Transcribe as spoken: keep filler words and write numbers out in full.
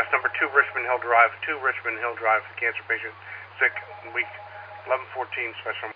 S number two Richmond Hill Drive, two Richmond Hill Drive, cancer patient, sick, week, eleven fourteen, special